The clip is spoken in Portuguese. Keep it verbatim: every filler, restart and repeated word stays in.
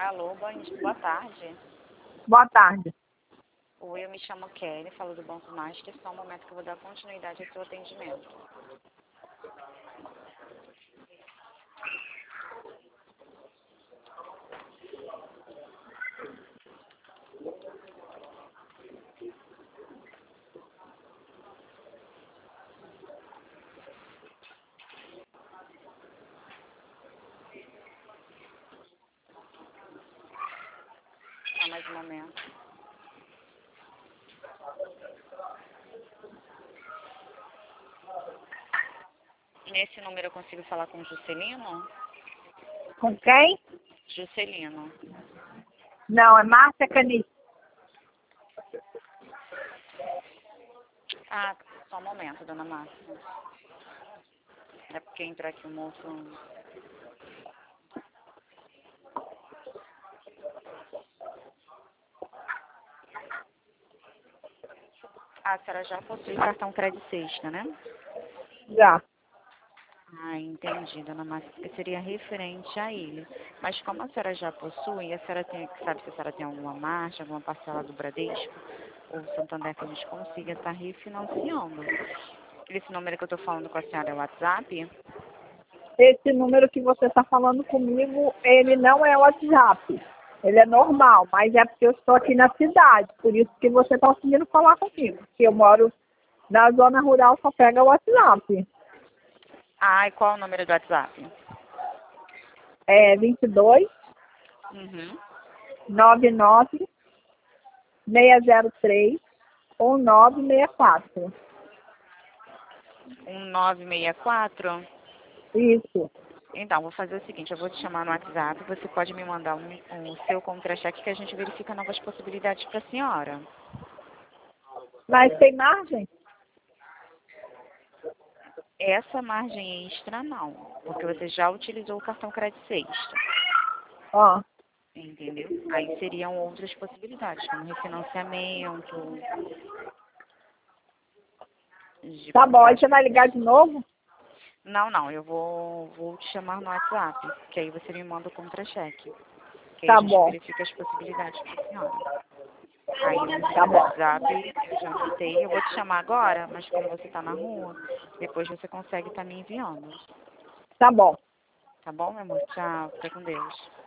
Alô, bom, boa tarde. Boa tarde. Oi, eu me chamo Kelly, falo do Banco Master. Só um momento que eu vou dar continuidade ao seu atendimento. Só mais um momento. Nesse número eu consigo falar com o Juscelino? Com quem? Juscelino. Não, é Márcia Canice. Ah, só um momento, dona Márcia. É porque entrou aqui o moço. Ah, a senhora já possui cartão crédito sexta, né? Já. Ah, entendi, dona Márcia, porque seria referente a ele. Mas como a senhora já possui, a senhora tem, sabe se a senhora tem alguma marcha, alguma parcela do Bradesco ou Santander que a gente consiga estar refinanciando? Esse número que eu estou falando com a senhora é o WhatsApp? Esse número que você está falando comigo, ele não é WhatsApp. Ele é normal, mas é porque eu estou aqui na cidade. Por isso que você está conseguindo falar comigo. Porque eu moro na zona rural, só pega o WhatsApp. Ah, e qual é o número do WhatsApp? É vinte e dois, Uhum. noventa e nove, seiscentos e três, nove seis quatro. um nove seis quatro? Isso. Então, vou fazer o seguinte, eu vou te chamar no WhatsApp, você pode me mandar um, um, o seu contra-cheque que a gente verifica novas possibilidades para a senhora. Mas tem margem? Essa margem extra não, porque você já utilizou o cartão crédito sexta. Ó. Entendeu? Aí seriam outras possibilidades, como refinanciamento. De Tá bom, aí passagem. você vai ligar de novo? Não, não, eu vou, vou te chamar no WhatsApp, que aí você me manda o contra-cheque. Que aí a Tá gente bom. verifica as possibilidades para a senhora. Aí o número Tá do bom. WhatsApp eu já anotei. Eu vou te chamar agora, mas como você está na rua, depois você consegue estar me enviando. Tá bom. Tá bom, meu amor? Tchau, fica com Deus.